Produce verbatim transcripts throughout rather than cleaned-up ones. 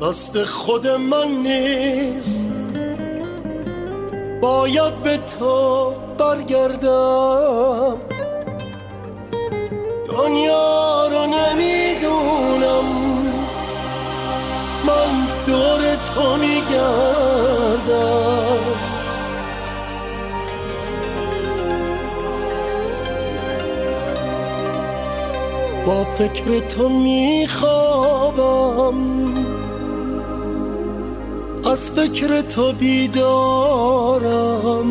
دست خود من نیست، باید به تو برگردم. دنیا رو نمیدونم، من دور تو میگردم. با فکر تو میخوابم، از فکر تو بیدارم.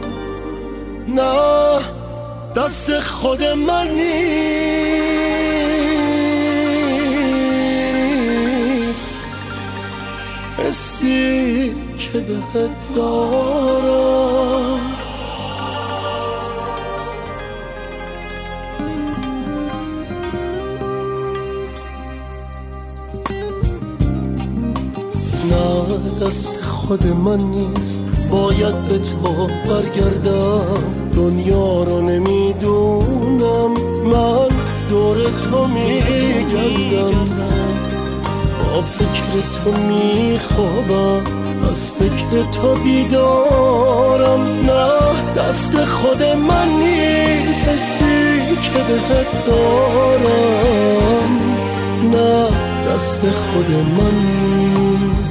نه دست خود من نیست، حسی که بهت دارم. نه دست خود من نیست، باید به تو برگردم. دنیا رو نمیدونم، من دور تو میگردم. با فکر تو میخوابم، از فکر تو بیدارم. نه دست خود من نیست، حسی که بهت دارم. نه دست خود من نیست.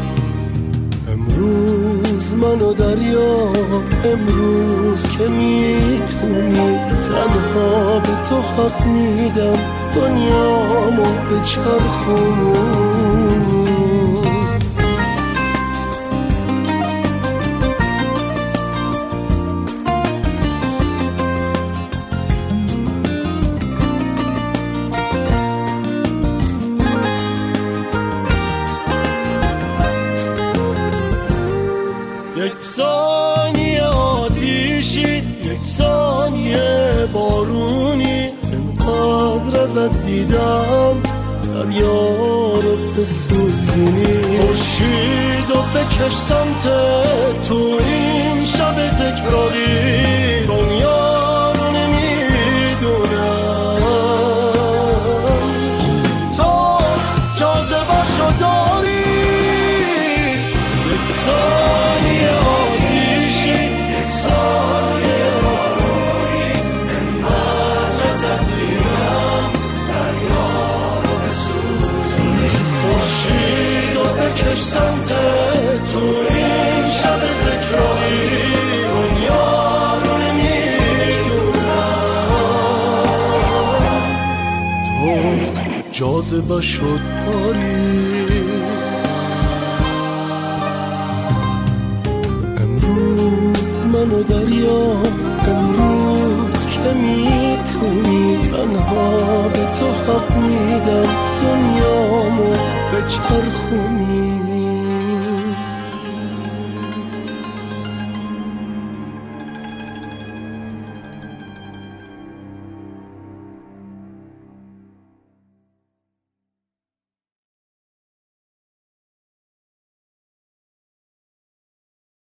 امروز منو دریا، امروز که میتونی، تنها به تو حق میدم. دنیامو به چرخونی. یک ثانیه آتیشی، یک ثانیه بارونی، اینقدر ازت دیدم دریا رو بسوزونی. خورشید و بکش سمت تو این شب تکراری. دنیا رو نمیدونم، تو جاذبه‌شو داری. یک ثانیه آتیشی، یک ثانیه بارونی، انقدر ازت دیدم دریا رو بسوزونی. خورشید و بکش سمت تو این شب تکراری. دنیا رو نمیدونم، تو جاذبه‌شو داری. منو دریا، امروز که میتونی، تنها به تو حق میدم. دنیامو به چرخونی.